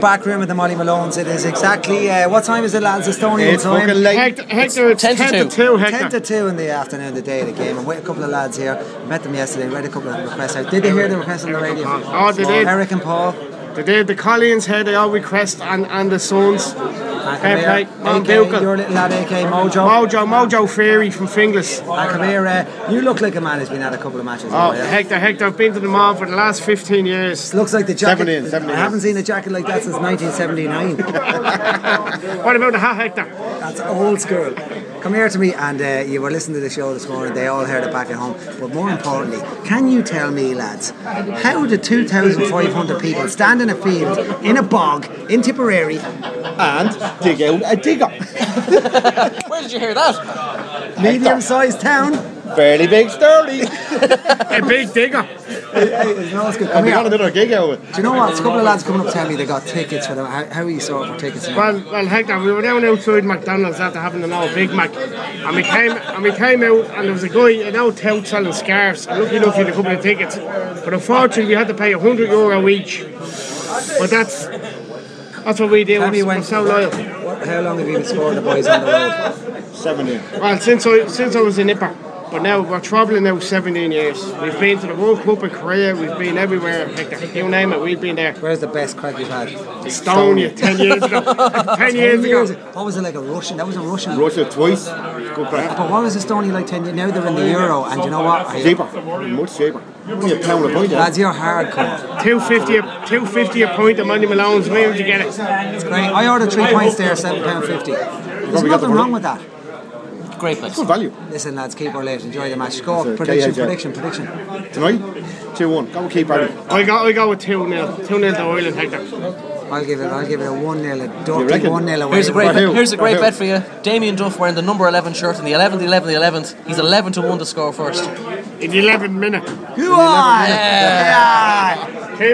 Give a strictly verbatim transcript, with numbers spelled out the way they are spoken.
Back room at the Molly Malone's. It is exactly uh, what time is it, lads? Estonian It's time. fucking late. Hector, Hector, it's ten to two. Hector. ten to two in the afternoon, the day of the game. I'm with a couple of lads here. Met them yesterday. Read a couple of requests out. Did they hear the request on the radio? Oh, they did. Eric and Paul. They did. The Collians here, they all request, and, and the Sons. And come here, A K, your little lad, A K Mojo. Mojo, Mojo Ferry from Finglas. And come here, uh, you look like a man who's been at a couple of matches. Oh, now, yeah? Hector, Hector, I've been to the mall for the last fifteen years. It looks like the jacket. seventeen, seventeen I haven't seen a jacket like that since nineteen seventy-nine. What about the hat, Hector? That's old school. Come here to me, and uh, you were listening to the show this morning. They all heard it back at home. But more importantly, can you tell me, lads, how did two thousand five hundred people stand in a field in a bog in Tipperary And dig out a digger. Where did you hear that? medium-sized town? Fairly big sturdy. A big digger. Hey, hey, no, it's good. Come And we here. got another gig out of it. Do you know what? There's a couple of lads coming up telling me they got tickets for them. How, how are you sorting for tickets? Well, well, Hector, we were down outside McDonald's after having an old Big Mac, and we came and we came out, and there was a guy, an old tout selling scarves. And lucky enough, he had a couple of tickets, but unfortunately, we had to pay a hundred euro each. But that's that's what we do. Tell me We're when, so loyal. what, how long have you been supporting the boys on the road? seventeen. Well, since I since I was a nipper. But now we're travelling now seventeen years. We've been to the World Cup in Korea, we've been everywhere. Hector, you name it, we've been there. Where's the best crack you've had? Estonia, ten years ago. ten years ago. What was it like, a Russian? That was a Russian. Russia twice. Good crack. But what was Estonia like ten years? Now they're in the Euro, and you know what? I, Cheaper. Much cheaper. Only a pound a point. lads, you're hardcore. two fifty a, two fifty a point at Money Malone's. Where would you get it? It's great. I ordered three pints there, seven pound fifty. There's Probably got the nothing wrong money. with that. Great place. Good value. Listen, lads, keep our late. Enjoy the match. Go. It's a Prediction, K H L. prediction, prediction. Tonight, two one. Go with Keep Barry. I go, I go with two nil. two nil to Ireland, Hector. I'll give it. I'll give it a one nil. A You dirty reckon? one nil away. Here's a great, For who? here's a great For who? bet for you. Damien Duff wearing the number eleven shirt in the eleventh, eleventh, eleventh. He's eleven to one to score first. In the eleventh minute. Go on. Yeah. Yeah.